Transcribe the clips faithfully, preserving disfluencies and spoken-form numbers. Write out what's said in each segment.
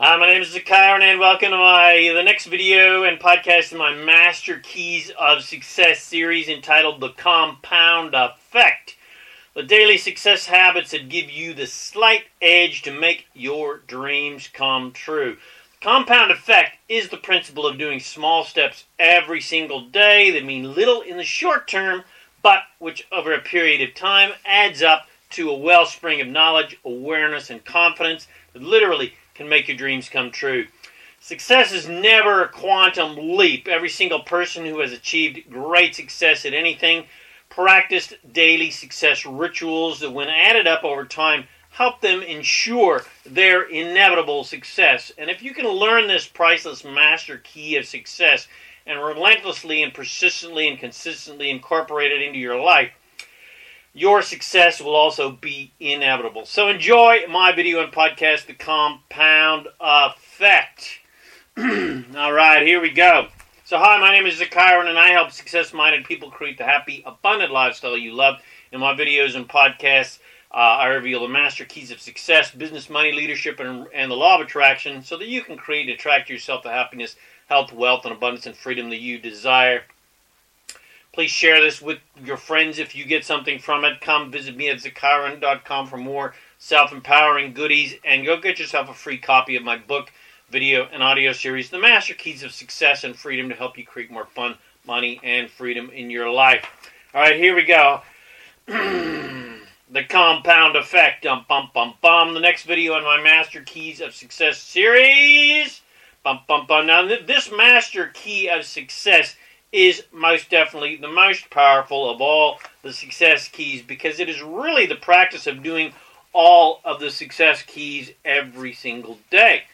Hi, my name is Zakaron, and welcome to my the next video and podcast in my Master Keys of Success series entitled The Compound Effect. The daily success habits that give you the slight edge to make your dreams come true. The compound effect is the principle of doing small steps every single day that mean little in the short term, but which over a period of time adds up to a wellspring of knowledge, awareness, and confidence that literally can make your dreams come true. Success is never a quantum leap. Every single person who has achieved great success at anything practiced daily success rituals that, when added up over time, help them ensure their inevitable success. And if you can learn this priceless master key of success and relentlessly and persistently and consistently incorporate it into your life, your success will also be inevitable. So enjoy my video and podcast, The Compound Effect. All right, here we go. So hi, my name is Zakaron, and I help success-minded people create the happy, abundant lifestyle you love. In my videos and podcasts, uh, I reveal the master keys of success, business, money, leadership, and, and the law of attraction so that you can create and attract to yourself the happiness, health, wealth, and abundance and freedom that you desire. Please share this with your friends if you get something from it. Come visit me at Zakaron dot com for more self-empowering goodies, and go get yourself a free copy of my book, video, and audio series, The Master Keys of Success and Freedom, to help you create more fun, money, and freedom in your life. All right, here we go. The Compound Effect. Dum, bum, bum, bum. The next video in my Master Keys of Success series. Bum, bum, bum. Now, this Master Key of Success is most definitely the most powerful of all the success keys, because it is really the practice of doing all of the success keys every single day.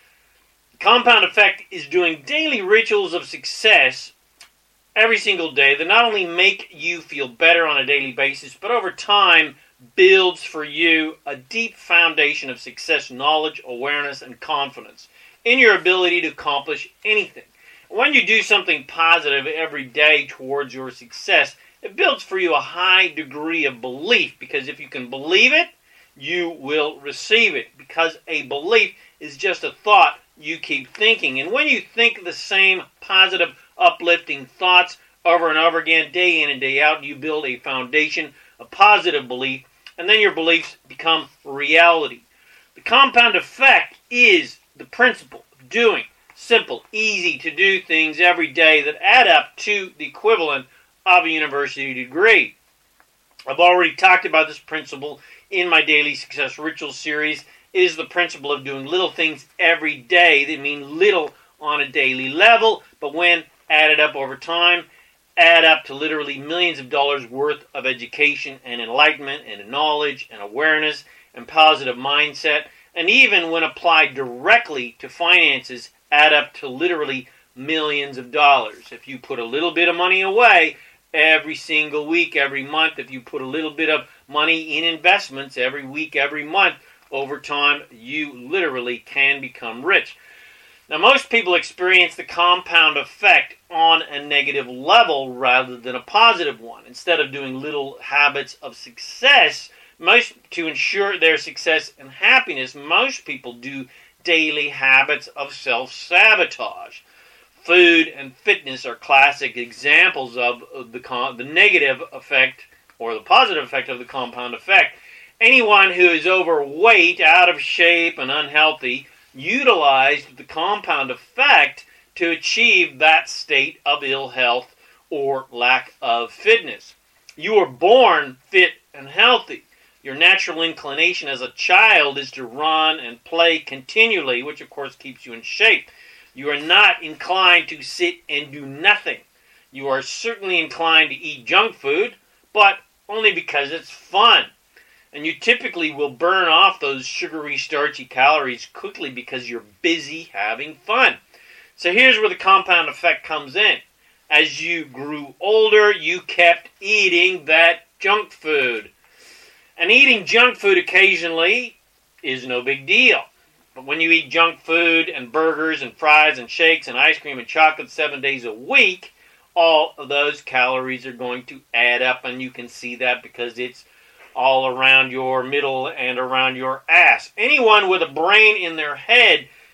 The compound effect is doing daily rituals of success every single day that not only make you feel better on a daily basis, but over time builds for you a deep foundation of success, knowledge, awareness, and confidence in your ability to accomplish anything. When you do something positive every day towards your success, it builds for you a high degree of belief, because if you can believe it, you will receive it, because a belief is just a thought you keep thinking. And when you think the same positive, uplifting thoughts over and over again, day in and day out, you build a foundation of positive belief, and then your beliefs become reality. The compound effect is the principle of doing simple, easy to do things every day that add up to the equivalent of a university degree. I've already talked about this principle in my Daily Success Rituals series. It is the principle of doing little things every day that mean little on a daily level, but when added up over time, add up to literally millions of dollars worth of education and enlightenment and knowledge and awareness and positive mindset, and even when applied directly to finances, add up to literally millions of dollars. If you put a little bit of money away every single week, every month, if you put a little bit of money in investments every week, every month, over time, you literally can become rich. Now, most people experience the compound effect on a negative level rather than a positive one. Instead of doing little habits of success, most to ensure their success and happiness, most people do daily habits of self-sabotage. Food and fitness are classic examples of the, con- the negative effect or the positive effect of the compound effect. Anyone who is overweight, out of shape, and unhealthy utilized the compound effect to achieve that state of ill health or lack of fitness. You were born fit and healthy. Your natural inclination as a child is to run and play continually, which of course keeps you in shape. You are not inclined to sit and do nothing. You are certainly inclined to eat junk food, but only because it's fun. And you typically will burn off those sugary, starchy calories quickly because you're busy having fun. So here's where the compound effect comes in. As you grew older, you kept eating that junk food. And eating junk food occasionally is no big deal. But when you eat junk food and burgers and fries and shakes and ice cream and chocolate seven days a week, all of those calories are going to add up, and you can see that because it's all around your middle and around your ass. Anyone with a brain in their head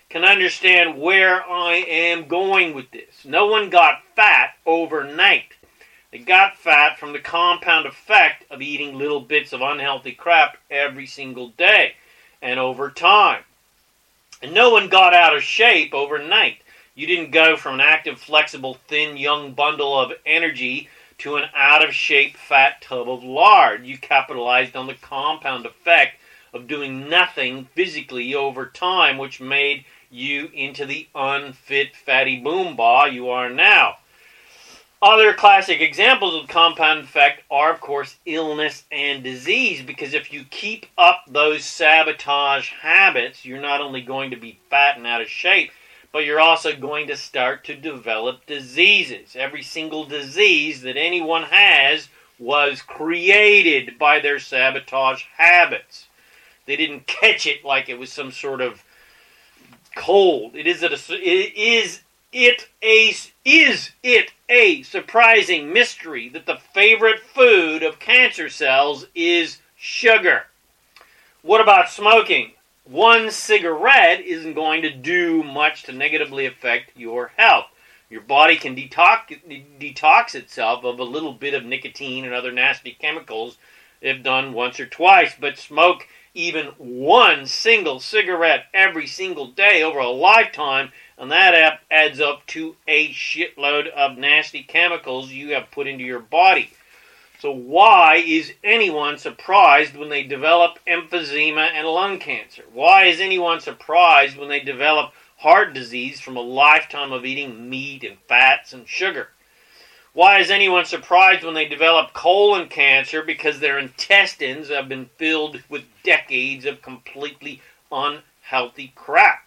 can understand where I am going with this. No one got fat overnight. They got fat from the compound effect of eating little bits of unhealthy crap every single day and over time. And no one got out of shape overnight. You didn't go from an active, flexible, thin, young bundle of energy to an out-of-shape fat tub of lard. You capitalized on the compound effect of doing nothing physically over time, which made you into the unfit fatty boombah you are now. Other classic examples of the compound effect are, of course, illness and disease, because if you keep up those sabotage habits, you're not only going to be fat and out of shape, but you're also going to start to develop diseases. Every single disease that anyone has was created by their sabotage habits. They didn't catch it like it was some sort of cold. It is a, it is it a is it a surprising mystery that the favorite food of cancer cells is sugar. What about smoking? One cigarette isn't going to do much to negatively affect your health. Your body can detox detox itself of a little bit of nicotine and other nasty chemicals if done once or twice, but smoke even one single cigarette every single day over a lifetime, and that adds up to a shitload of nasty chemicals you have put into your body. So why is anyone surprised when they develop emphysema and lung cancer? Why is anyone surprised when they develop heart disease from a lifetime of eating meat and fats and sugar? Why is anyone surprised when they develop colon cancer? Because their intestines have been filled with decades of completely unhealthy crap.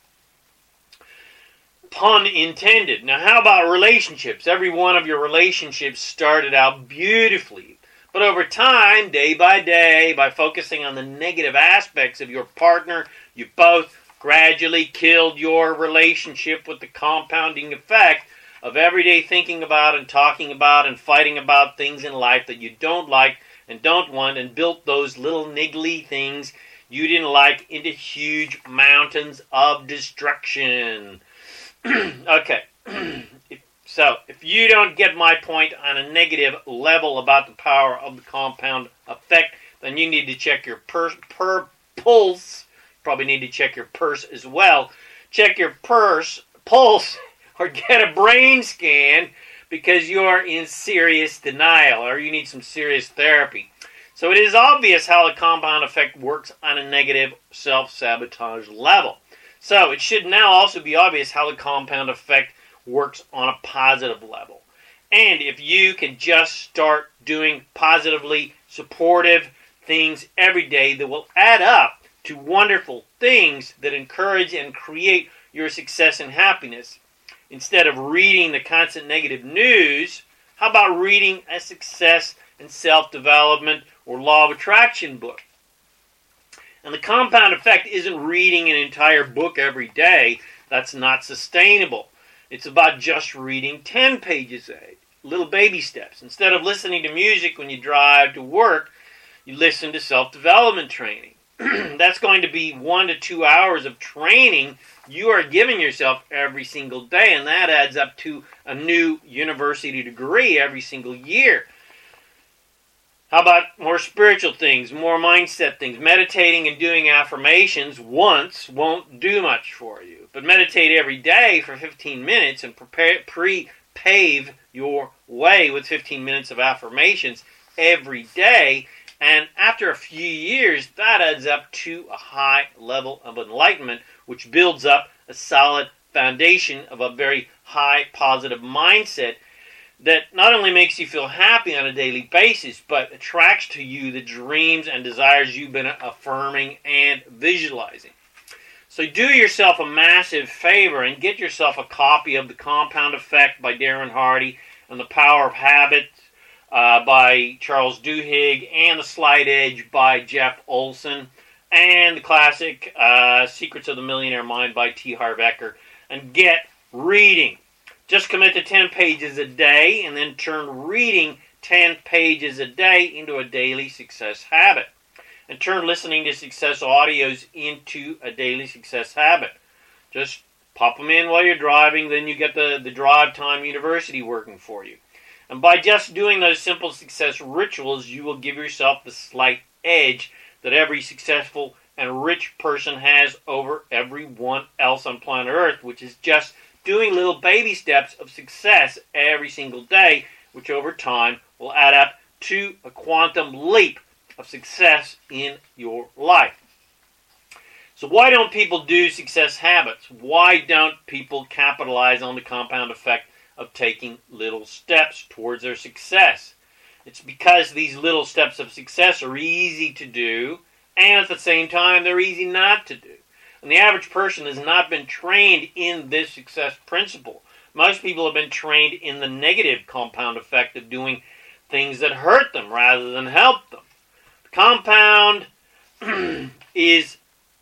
Pun intended. Now, how about relationships? Every one of your relationships started out beautifully. But over time, day by day, by focusing on the negative aspects of your partner, you both gradually killed your relationship with the compounding effect of everyday thinking about and talking about and fighting about things in life that you don't like and don't want, and built those little niggly things you didn't like into huge mountains of destruction. Okay. So, if you don't get my point on a negative level about the power of the compound effect, then you need to check your purse, per pulse. Probably need to check your purse as well. Check your purse, pulse, or get a brain scan, because you're in serious denial, or you need some serious therapy. So it is obvious how the compound effect works on a negative self-sabotage level. So it should now also be obvious how the compound effect works on a positive level. And if you can just start doing positively supportive things every day that will add up to wonderful things that encourage and create your success and happiness, instead of reading the constant negative news, how about reading a success and self-development or law of attraction book? And the compound effect isn't reading an entire book every day. That's not sustainable. It's about just reading ten pages a day, little baby steps. Instead of listening to music when you drive to work, you listen to self-development training. That's going to be one to two hours of training you are giving yourself every single day, and that adds up to a new university degree every single year. How about more spiritual things, more mindset things? Meditating and doing affirmations once won't do much for you. But meditate every day for fifteen minutes and prepare, pre-pave your way with fifteen minutes of affirmations every day. And after a few years, that adds up to a high level of enlightenment, which builds up a solid foundation of a very high positive mindset that not only makes you feel happy on a daily basis, but attracts to you the dreams and desires you've been affirming and visualizing. So do yourself a massive favor and get yourself a copy of The Compound Effect by Darren Hardy and The Power of Habit uh, by Charles Duhigg, and The Slight Edge by Jeff Olson, and the classic uh, Secrets of the Millionaire Mind by T. Harv Eker, and get reading. Just commit to ten pages a day and then turn reading ten pages a day into a daily success habit. And turn listening to success audios into a daily success habit. Just Pop them in while you're driving, then you get the, the Drive Time University working for you. And by just doing those simple success rituals, you will give yourself the slight edge that every successful and rich person has over everyone else on planet Earth, which is just doing little baby steps of success every single day, which over time will add up to a quantum leap of success in your life. So why don't people do success habits? Why don't people capitalize on the compound effect of taking little steps towards their success? It's because these little steps of success are easy to do, and at the same time, they're easy not to do. And the average person has not been trained in this success principle. Most people have been trained in the negative compound effect of doing things that hurt them rather than help them. The compound is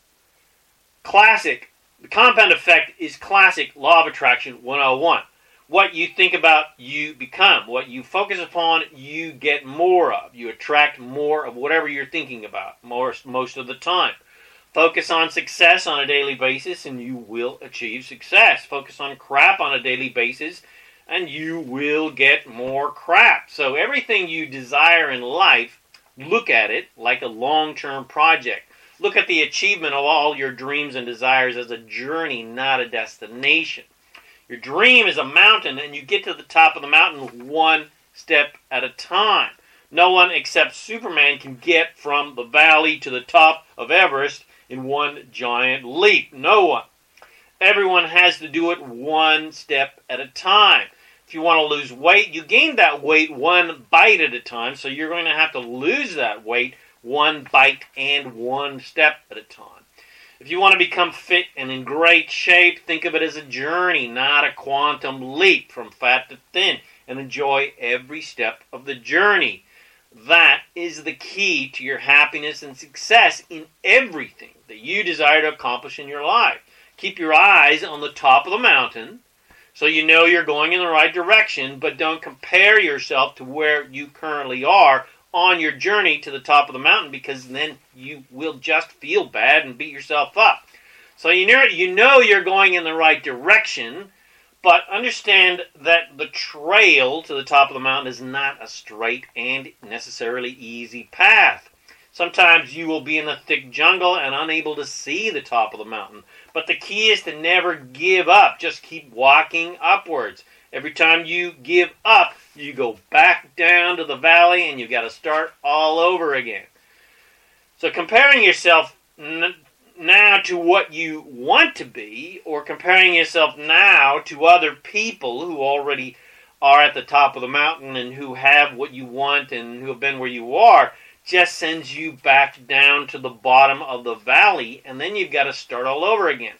classic. The compound effect is classic law of attraction one oh one. What you think about, you become. What you focus upon, you get more of. You attract more of whatever you're thinking about more, most of the time. Focus on success on a daily basis and you will achieve success. Focus on crap on a daily basis and you will get more crap. So everything you desire in life, look at it like a long-term project. Look at the achievement of all your dreams and desires as a journey, not a destination. Your dream is a mountain, and you get to the top of the mountain one step at a time. No one except Superman can get from the valley to the top of Everest in one giant leap. No one. Everyone has to do it one step at a time. If you want to lose weight, you gain that weight one bite at a time, so you're going to have to lose that weight one bite and one step at a time. If you want to become fit and in great shape, think of it as a journey, not a quantum leap from fat to thin, and enjoy every step of the journey. That is the key to your happiness and success in everything that you desire to accomplish in your life. Keep your eyes on the top of the mountain so you know you're going in the right direction, but don't compare yourself to where you currently are on your journey to the top of the mountain, because then you will just feel bad and beat yourself up. So you know, you know you're going in the right direction, but understand that the trail to the top of the mountain is not a straight and necessarily easy path. Sometimes you will be in a thick jungle and unable to see the top of the mountain. But the key is to never give up. Just keep walking upwards. Every time you give up, you go back down to the valley and you've got to start all over again. So comparing yourself n- now to what you want to be, or comparing yourself now to other people who already are at the top of the mountain and who have what you want and who have been where you are, just sends you back down to the bottom of the valley, and then you've got to start all over again.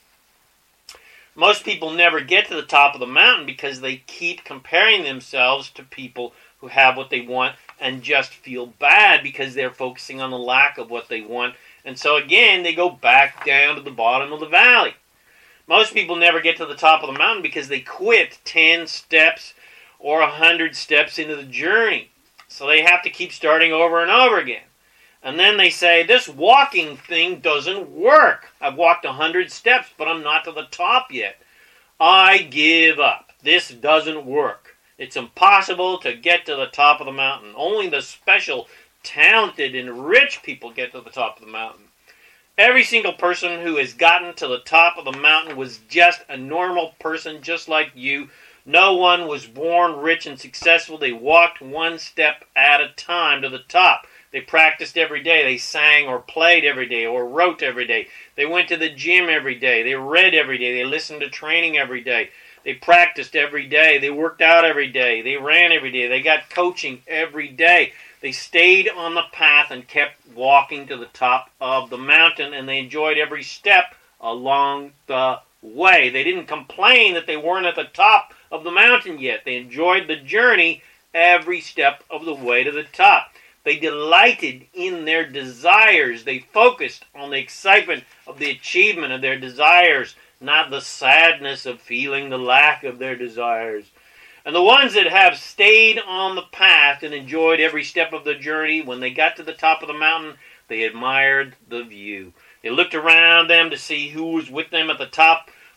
Most people never get to the top of the mountain because they keep comparing themselves to people who have what they want and just feel bad because they're focusing on the lack of what they want. And so again, they go back down to the bottom of the valley. Most people never get to the top of the mountain because they quit ten steps or one hundred steps into the journey. So they have to keep starting over and over again. And then they say, this walking thing doesn't work. I've walked one hundred steps, but I'm not to the top yet. I give up. This doesn't work. It's impossible to get to the top of the mountain. Only the special, talented, and rich people get to the top of the mountain. Every single person who has gotten to the top of the mountain was just a normal person just like you. No one was born rich and successful. They walked one step at a time to the top. They practiced every day. They sang or played every day or wrote every day. They went to the gym every day. They read every day. They listened to training every day. They practiced every day. They worked out every day. They ran every day. They got coaching every day. They stayed on the path and kept walking to the top of the mountain, and they enjoyed every step along the way. They didn't complain that they weren't at the top of the mountain yet. They enjoyed the journey every step of the way to the top. They delighted in their desires. They focused on the excitement of the achievement of their desires, not the sadness of feeling the lack of their desires. And the ones that have stayed on the path and enjoyed every step of the journey, when they got to the top of the mountain, they admired the view. They looked around them to see who was with them at the top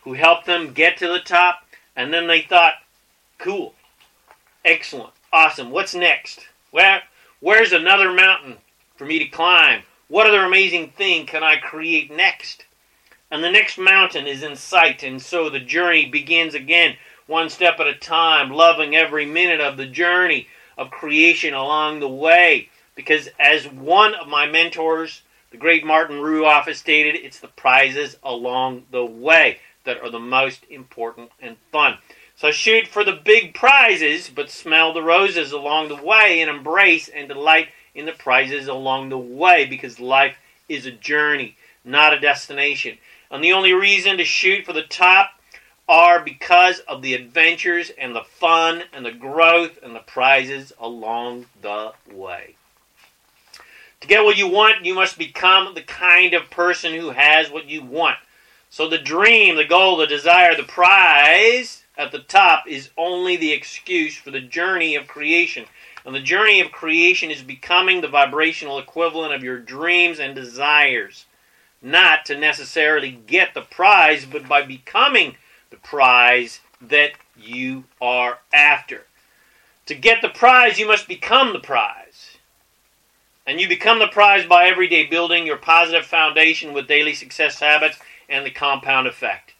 who helped them get to the top, and then they thought, cool, excellent, awesome, what's next? Well, where's another mountain for me to climb? What other amazing thing can I create next? And the next mountain is in sight, and so the journey begins again, one step at a time, loving every minute of the journey of creation along the way. Because as one of my mentors, the great Martin Ruoff, has stated, it's the prizes along the way that are the most important and fun. So shoot for the big prizes, but smell the roses along the way and embrace and delight in the prizes along the way, because life is a journey, not a destination. And the only reason to shoot for the top are because of the adventures and the fun and the growth and the prizes along the way. To get what you want, you must become the kind of person who has what you want. So the dream, the goal, the desire, the prize at the top is only the excuse for the journey of creation. And the journey of creation is becoming the vibrational equivalent of your dreams and desires. Not to necessarily get the prize, but by becoming the prize that you are after. To get the prize, you must become the prize. And you become the prize by every day building your positive foundation with daily success habits and the compound effect.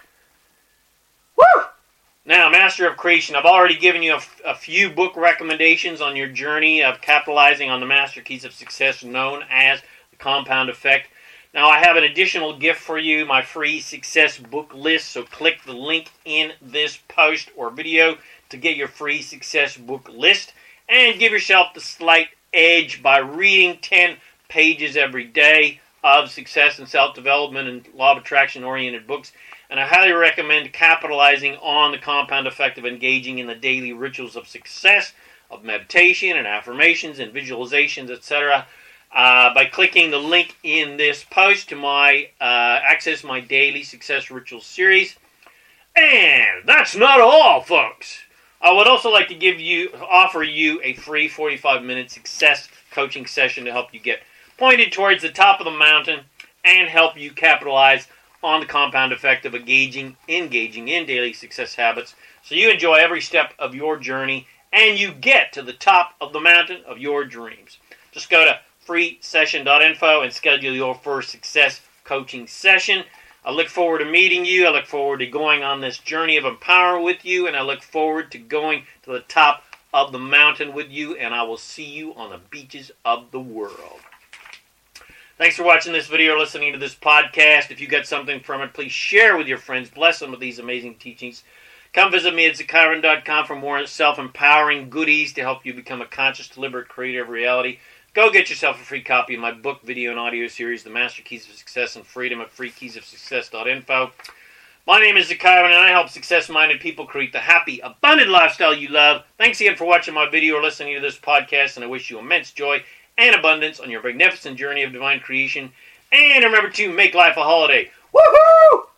Woo! Now, Master of Creation, I've already given you a, f- a few book recommendations on your journey of capitalizing on the Master Keys of Success known as the compound effect. Now, I have an additional gift for you, my free success book list, so click the link in this post or video to get your free success book list and give yourself the slight edge by reading ten pages every day of success and self-development and law of attraction-oriented books. And I highly recommend capitalizing on the compound effect of engaging in the daily rituals of success, of meditation and affirmations and visualizations, et cetera, Uh, by clicking the link in this post to my uh, access my daily success rituals series. And that's not all, folks. I would also like to give you, offer you a free forty-five minute success coaching session to help you get pointed towards the top of the mountain and help you capitalize on the compound effect of engaging, engaging in daily success habits, so you enjoy every step of your journey and you get to the top of the mountain of your dreams. Just go to free session dot info and schedule your first success coaching session. I look forward to meeting you. I look forward to going on this journey of empowerment with you, and I look forward to going to the top of the mountain with you, and I will see you on the beaches of the world. Thanks for watching this video or listening to this podcast. If you got something from it, please share with your friends. Bless them with these amazing teachings. Come visit me at Zakairan dot com for more self-empowering goodies to help you become a conscious, deliberate, creative reality. Go get yourself a free copy of my book, video, and audio series, The Master Keys of Success and Freedom at free keys of success dot info. My name is Zakairan, and I help success-minded people create the happy, abundant lifestyle you love. Thanks again for watching my video or listening to this podcast, and I wish you immense joy and abundance on your magnificent journey of divine creation. And remember to make life a holiday. Woohoo!